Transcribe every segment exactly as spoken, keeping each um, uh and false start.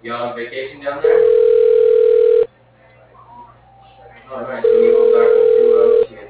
Y'all on vacation down there? Oh, nice. So you go back up to uh, Michigan.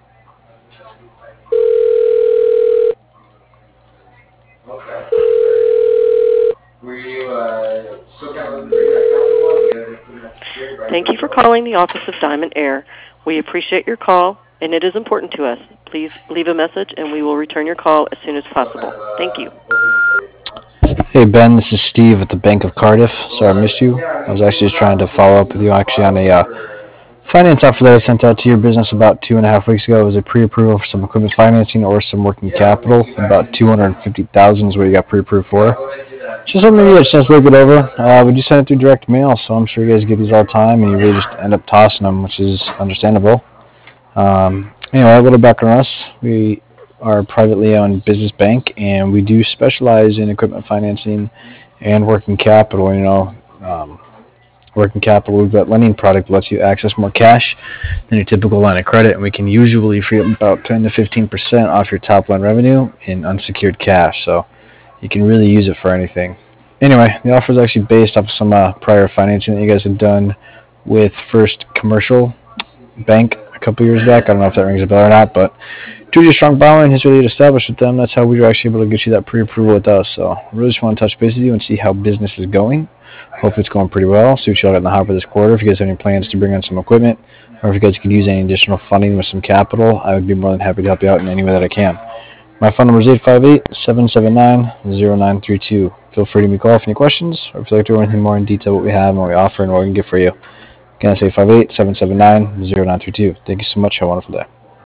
Okay. Were you uh, still kind of looking to bring that capital on? You guys are pretty much secured, right? Thank you for calling the office of Diamond Air. We appreciate your call, and it is important to us. Please leave a message, and we will return your call as soon as possible. Thank you. Hey Ben, this is Steve at the Bank of Cardiff. Sorry I missed you. I was actually just trying to follow up with you actually on a uh, finance offer that I sent out to your business about two and a half weeks ago. It was a pre-approval for some equipment financing or some working capital. About two hundred fifty thousand dollars is what you got pre-approved for. Just something you get a chance to look it over. Uh, we do send it through direct mail, so I'm sure you guys get these all the time, and you really just end up tossing them, which is understandable. Um, anyway, a little background on us. We are a privately owned business bank, and we do specialize in equipment financing and working capital. You know, um, working capital, we've got lending product that lets you access more cash than your typical line of credit, and we can usually free up about ten to fifteen percent off your top line revenue in unsecured cash. So you can really use it for anything. Anyway, the offer is actually based off of some uh, prior financing that you guys had done with First Commercial Bank a couple years back. I don't know if that rings a bell or not, but due to your strong borrowing history you established with them, that's how we were actually able to get you that pre-approval with us. So I really just want to touch base with you and see how business is going. Hope it's going pretty well. See what y'all got in the hopper this quarter. If you guys have any plans to bring in some equipment, or if you guys could use any additional funding with some capital, I would be more than happy to help you out in any way that I can. My phone number is eight five eight, seven seven nine, zero nine three two. Feel free to give me a call if you have any questions, or if you'd like to know anything more in detail what we have and what we offer and what we can get for you. Again, that's eight five eight, seven seven nine, zero nine three two. Thank you so much. Have a wonderful day.